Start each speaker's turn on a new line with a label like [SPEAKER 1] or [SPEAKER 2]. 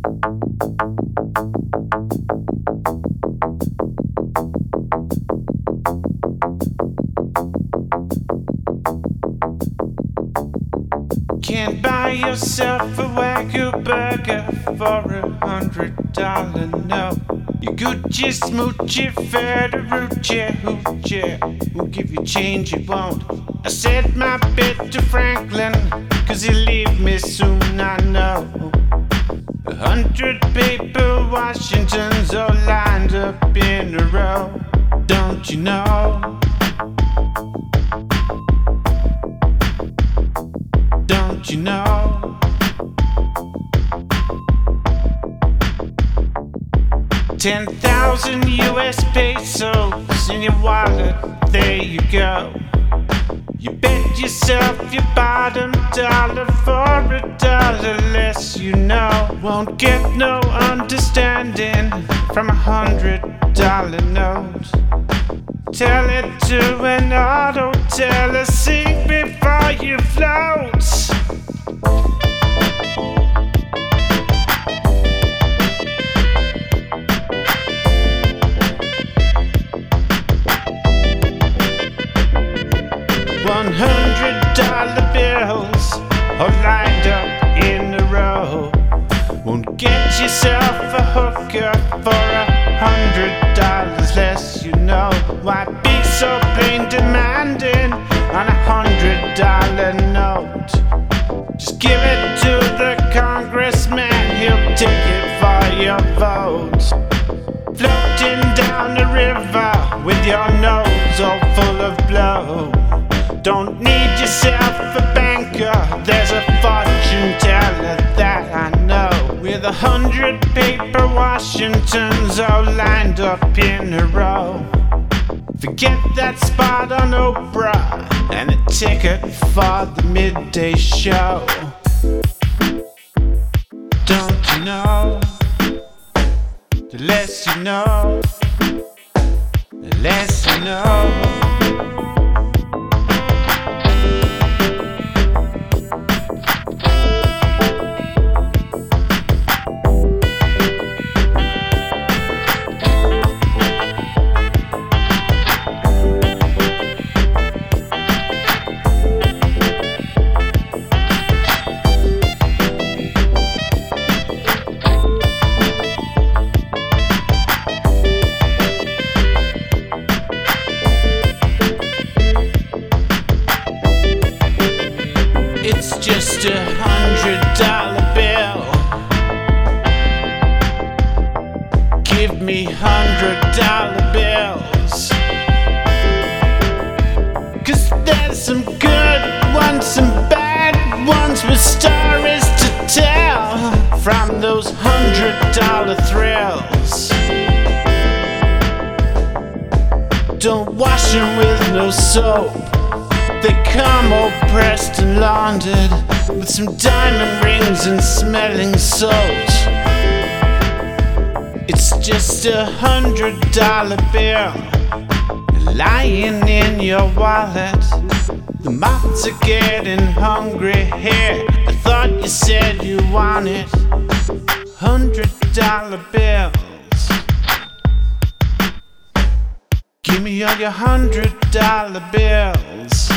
[SPEAKER 1] Can't buy yourself a Wagyu burger for $100 note. Your Gucci, Smoochie, Federucci, Hoochie will give you change you won't. I said my bit to Franklin, 'cause he'll leave me soon, I know. 100 paper Washingtons all lined up in a row. Don't you know? Don't you know? 10,000 US pesos in your wallet, there you go. You bet yourself your bottom dollar for $1 less, you know. Won't get no understanding from $100 note. Tell it to an auto teller, sing before you float. $100 bills all lined up in a row. Won't get yourself a hooker for $100 less, you know. Why be so plain demanding on $100 note? Just give it to the congressman, he'll take it for your vote. Floating down the river with your nose all full of blow. Don't need yourself a banker, there's a fortune teller that I know. With 100 paper Washingtons all lined up in a row. Forget that spot on Oprah and a ticket for the midday show. Don't you know? The less you know, the less you know. It's just $100 bill. Give me $100 bills. 'Cause there's some good ones, some bad ones with stories to tell from those $100 thrills. Don't wash them with no soap. They come all pressed and laundered with some diamond rings and smelling salts. It's just $100 bill lying in your wallet. The moths are getting hungry here. I thought you said you wanted $100 bills. Give me all your $100 bills.